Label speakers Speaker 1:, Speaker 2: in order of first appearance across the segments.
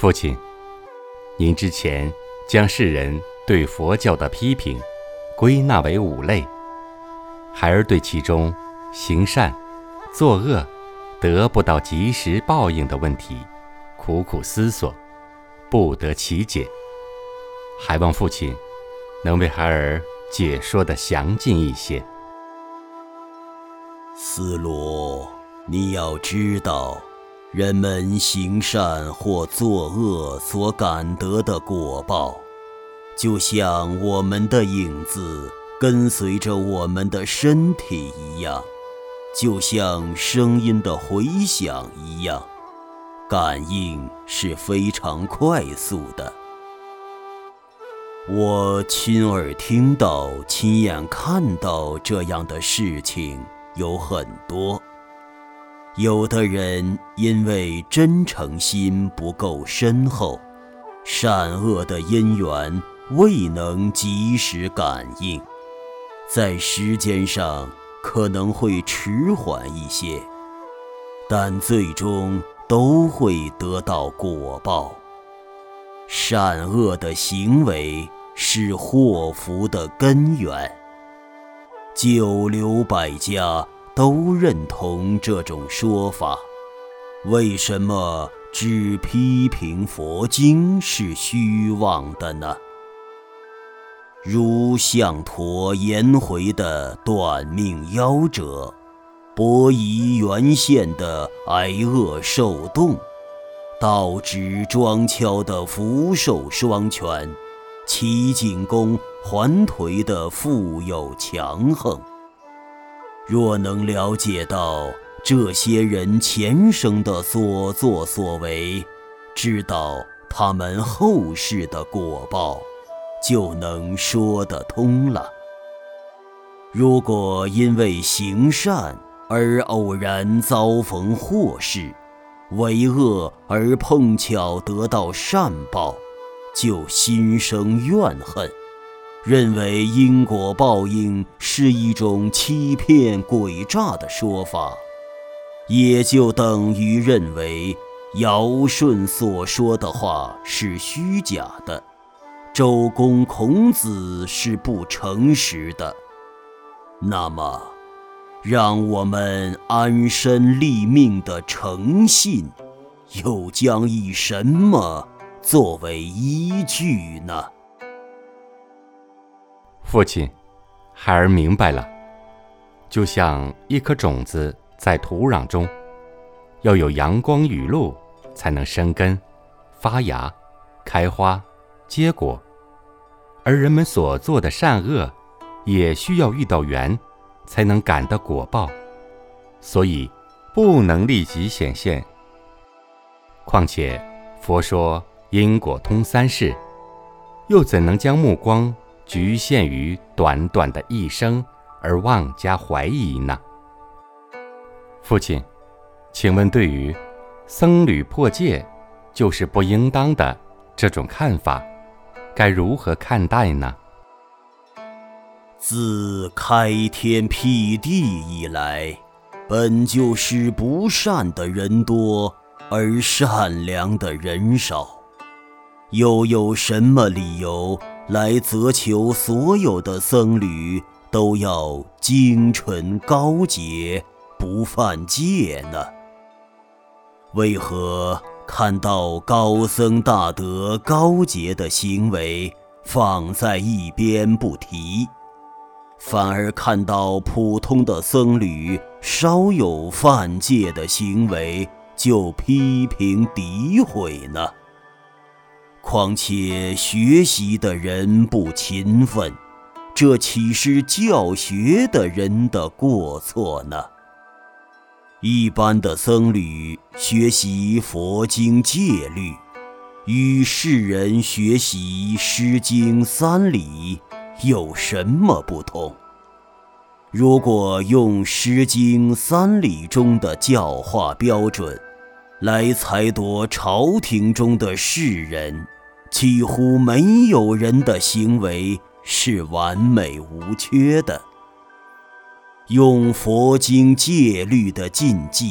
Speaker 1: 父亲，您之前将世人对佛教的批评归纳为5类，孩儿对其中行善、作恶得不到及时报应的问题苦苦思索，不得其解，还望父亲能为孩儿解说得详尽一些。
Speaker 2: 思罗，你要知道，人们行善或作恶所感得的果报，就像我们的影子跟随着我们的身体一样，就像声音的回响一样，感应是非常快速的。我亲耳听到、亲眼看到这样的事情有很多。有的人因为真诚心不够深厚，善恶的因缘未能及时感应，在时间上可能会迟缓一些，但最终都会得到果报。善恶的行为是祸福的根源，九流百家都认同这种说法。为什么只批评佛经是虚妄的呢？如象陀颜回的短命夭折，伯夷原宪的挨饿受冻，道直庄敲的福寿双全，齐景公桓颓的富有强横。若能了解到这些人前生的所作所为，知道他们后世的果报，就能说得通了。如果因为行善而偶然遭逢祸事，为恶而碰巧得到善报，就心生怨恨，认为因果报应是一种欺骗诡诈的说法，也就等于认为尧舜所说的话是虚假的，周公孔子是不诚实的。那么让我们安身立命的诚信又将以什么作为依据呢？
Speaker 1: 父亲，孩儿明白了。就像一颗种子在土壤中，要有阳光雨露才能生根、发芽、开花、结果，而人们所做的善恶也需要遇到缘才能感得果报，所以不能立即显现。况且佛说因果通3世，又怎能将目光局限于短短的一生而妄加怀疑呢？父亲，请问对于僧侣破戒就是不应当的这种看法，该如何看待呢？
Speaker 2: 自开天辟地以来，本就是不善的人多，而善良的人少，又有什么理由来责求所有的僧侣都要精纯高洁，不犯戒呢？为何看到高僧大德高洁的行为放在一边不提，反而看到普通的僧侣稍有犯戒的行为就批评诋毁呢？况且学习的人不勤奋，这岂是教学的人的过错呢？一般的僧侣学习佛经戒律，与世人学习诗经3礼有什么不同？如果用诗经3礼中的教化标准来裁夺朝廷中的士人，几乎没有人的行为是完美无缺的。用佛经戒律的禁忌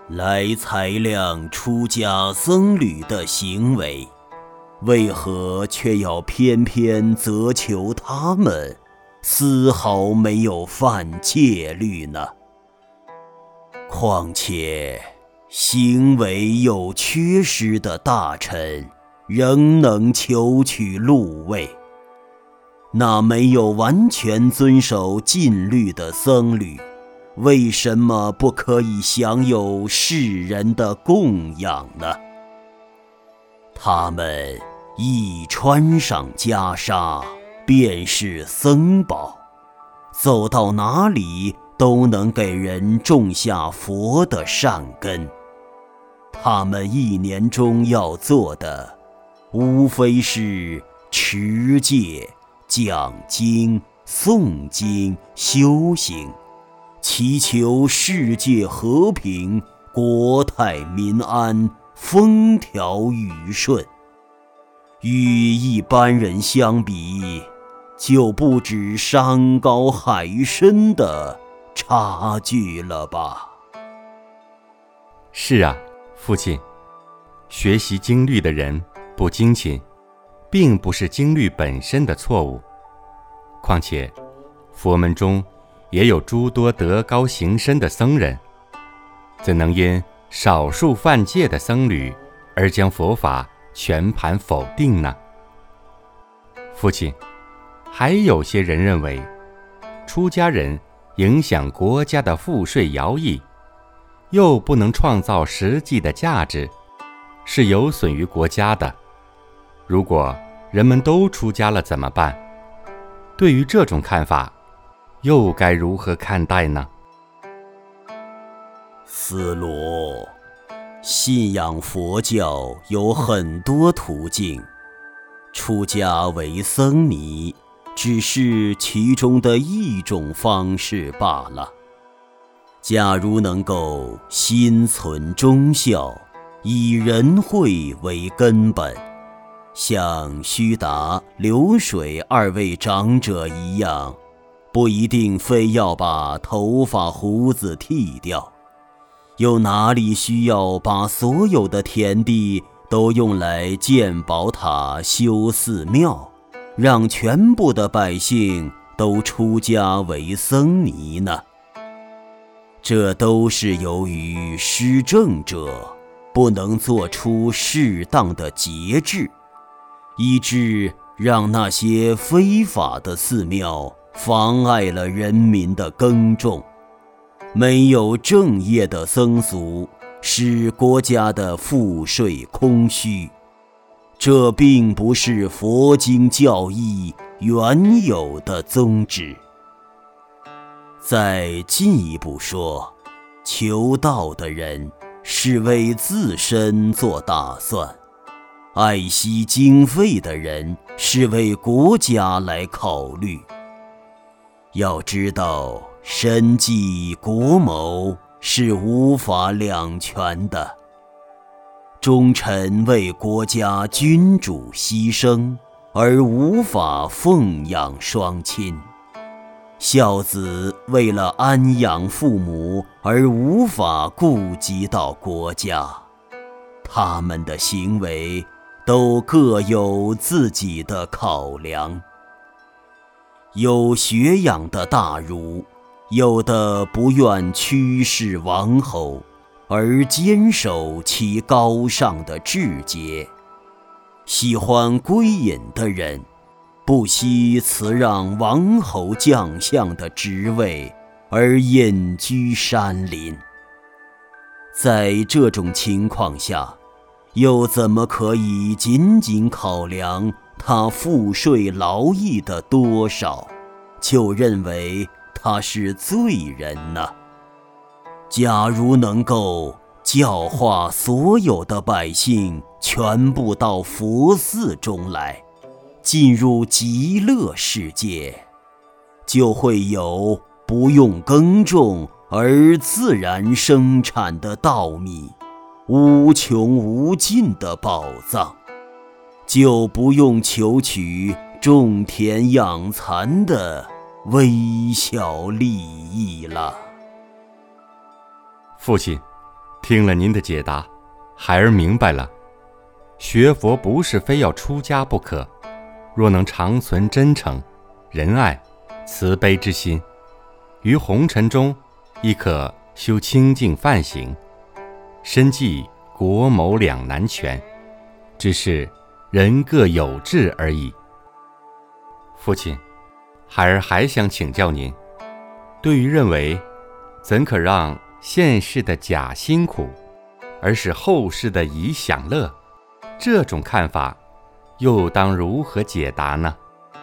Speaker 2: 来裁量出家僧侣的行为，为何却要偏偏责求他们丝毫没有犯戒律呢？况且行为有缺失的大臣仍能求取禄位，那没有完全遵守禁律的僧侣，为什么不可以享有世人的供养呢？他们一穿上袈裟，便是僧宝，走到哪里都能给人种下佛的善根。他们一年中要做的，无非是持戒、讲经、诵经、修行，祈求世界和平，国泰民安，风调雨顺。与一般人相比，就不止山高海深的差距了吧？
Speaker 1: 是啊，父亲，学习经律的人不精勤，并不是经律本身的错误。况且，佛门中也有诸多德高行深的僧人，怎能因少数犯戒的僧侣而将佛法全盘否定呢？父亲，还有些人认为，出家人影响国家的赋税徭役，又不能创造实际的价值，是有损于国家的。如果人们都出家了怎么办？对于这种看法，又该如何看待呢？
Speaker 2: 斯罗，信仰佛教有很多途径，出家为僧尼只是其中的一种方式罢了。假如能够心存忠孝，以仁惠为根本，像须达、流水二位长者一样，不一定非要把头发胡子剃掉，又哪里需要把所有的田地都用来建宝塔、修寺庙，让全部的百姓都出家为僧尼呢？这都是由于施政者不能做出适当的节制，以致让那些非法的寺庙妨碍了人民的耕种。没有正业的僧俗，使国家的赋税空虚，这并不是佛经教义原有的宗旨。再进一步说，求道的人是为自身做打算，爱惜经费的人是为国家来考虑。要知道，身计国谋是无法两全的。忠臣为国家君主牺牲，而无法奉养双亲；孝子为了安养父母而无法顾及到国家。他们的行为都各有自己的考量。有学养的大儒，有的不愿屈视王侯，而坚守其高尚的志节；喜欢归隐的人，不惜辞让王侯将相的职位，而隐居山林。在这种情况下，又怎么可以仅仅考量他赋税劳役的多少，就认为他是罪人呢？假如能够教化所有的百姓全部到佛寺中来，进入极乐世界，就会有不用耕种而自然生产的稻米，无穷无尽的宝藏，就不用求取种田养蚕的微小利益了。
Speaker 1: 父亲， 听了您的解答，孩儿明白了，学佛不是非要出家不可，若能常存真诚、仁爱、慈悲之心，于红尘中亦可修清净梵行，深记国谋两难全，只是人各有志而已。父亲，孩儿还想请教您，对于认为怎可让现世的假辛苦，而使后世的以享乐，这种看法又当如何解答呢？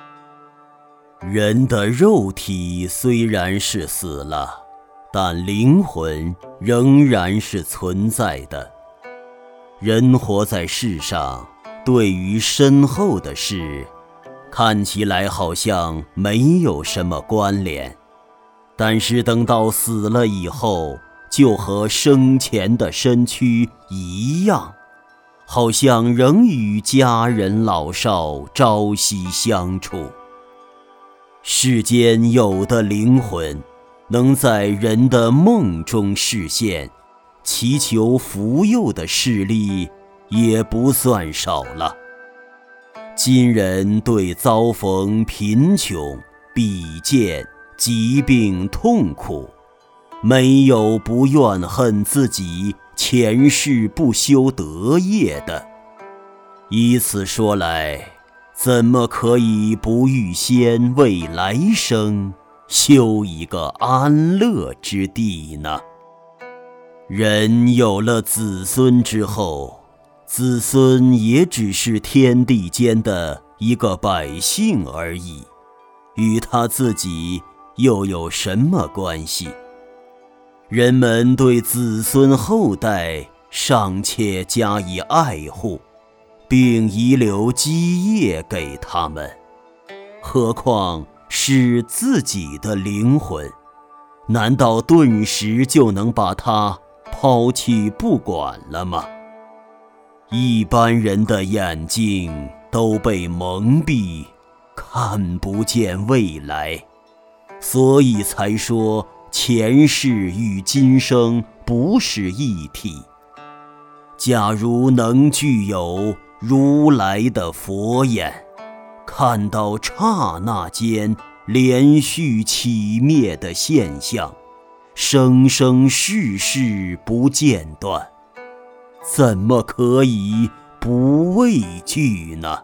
Speaker 2: 人的肉体虽然是死了，但灵魂仍然是存在的。人活在世上，对于身后的事，看起来好像没有什么关联，但是等到死了以后，就和生前的身躯一样，好像仍与家人老少朝夕相处。世间有的灵魂能在人的梦中实现，祈求福佑的事例也不算少了。今人对遭逢贫穷、比肩、疾病、痛苦，没有不怨恨自己前世不修德业的。以此说来，怎么可以不预先为来生修一个安乐之地呢？人有了子孙之后，子孙也只是天地间的一个百姓而已，与他自己又有什么关系？人们对子孙后代尚且加以爱护，并遗留基业给他们，何况是自己的灵魂？难道顿时就能把它抛弃不管了吗？一般人的眼睛都被蒙蔽，看不见未来，所以才说前世与今生不是一体。假如能具有如来的佛眼，看到刹那间连续起灭的现象，生生世世不间断，怎么可以不畏惧呢？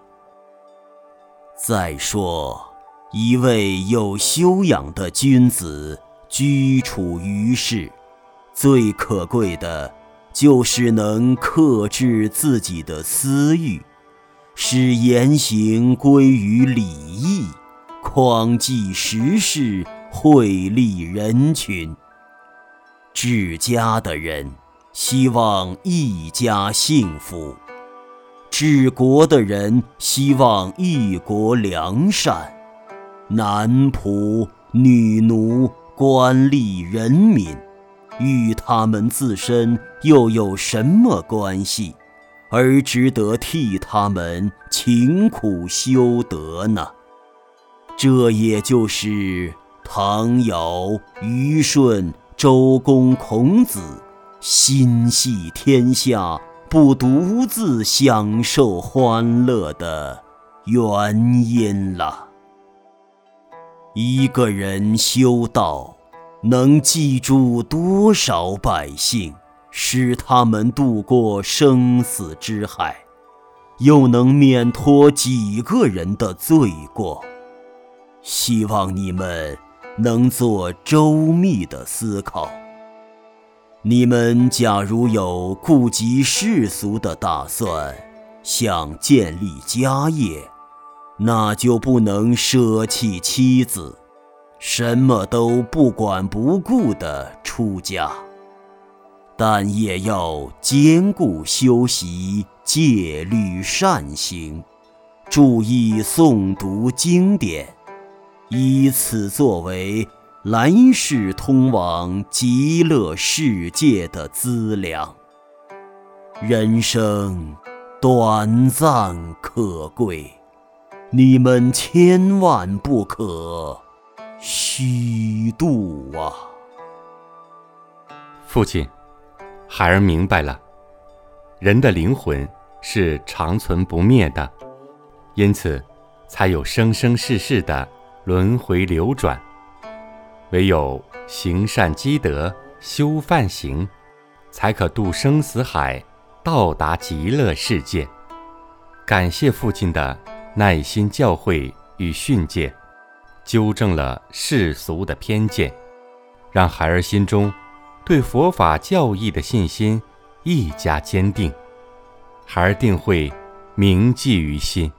Speaker 2: 再说，一位有修养的君子居处于世，最可贵的就是能克制自己的私欲，使言行归于礼义，匡济时事，惠利人群。治家的人希望一家幸福，治国的人希望一国良善。男仆、女奴、官吏、人民，与他们自身又有什么关系，而值得替他们勤苦修德呢？这也就是唐尧、虞舜、周公、孔子心系天下，不独自享受欢乐的原因了。一个人修道，能记住多少百姓，使他们度过生死之海，又能免脱几个人的罪过？希望你们能做周密的思考。你们假如有顾及世俗的打算，想建立家业，那就不能舍弃妻子，什么都不管不顾地出家，但也要兼顾修习戒律善行，注意诵读经典，以此作为来世通往极乐世界的资粮。人生短暂可贵，你们千万不可虚度啊！
Speaker 1: 父亲， 孩儿明白了，人的灵魂是长存不灭的，因此才有生生世世的轮回流转。唯有行善积德，修梵行，才可渡生死海，到达极乐世界。感谢父亲的耐心教诲与训诫，纠正了世俗的偏见，让孩儿心中对佛法教义的信心愈加坚定，孩儿定会铭记于心。